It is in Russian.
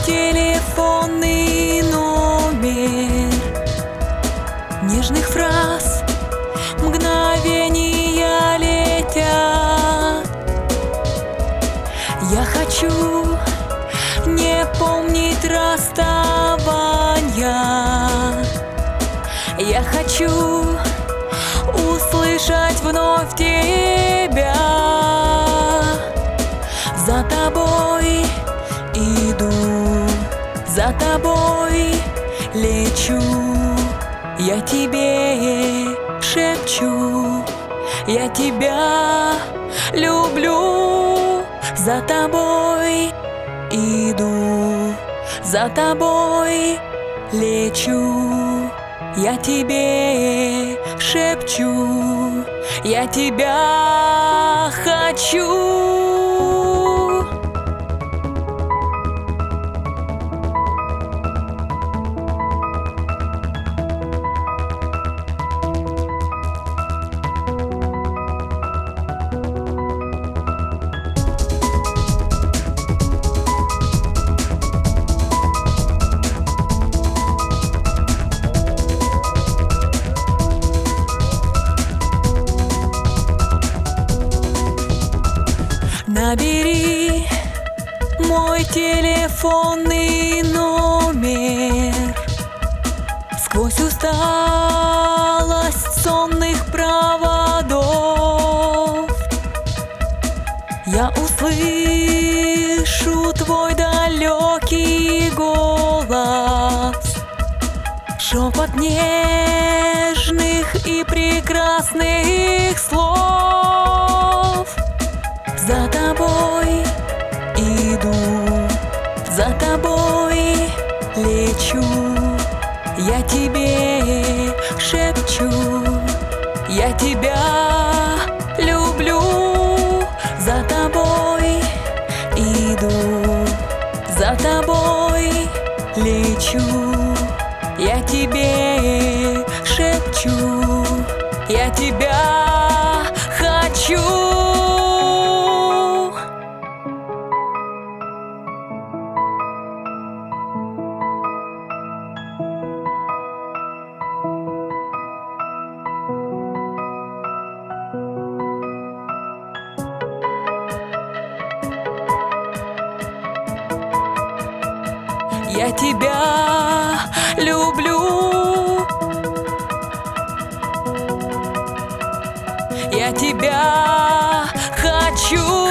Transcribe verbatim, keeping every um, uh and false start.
телефонный номер. Нежных фраз мгновения летят. Я хочу не помнить расставания. Я хочу услышать вновь тебя. За тобой иду, за тобой лечу. Я тебе шепчу, я тебя люблю. За тобой иду, за тобой лечу. Я тебе шепчу, я тебя хочу. Набери мой телефонный номер. Сквозь усталость сонных проводов я услышу твой далекий голос, шепот нежных и прекрасных слов. За тобой иду, за тобой лечу. Я тебе шепчу, я тебя люблю. За тобой иду, за тобой лечу. Я тебе шепчу, я тебя хочу. Я тебя люблю. Я тебя хочу.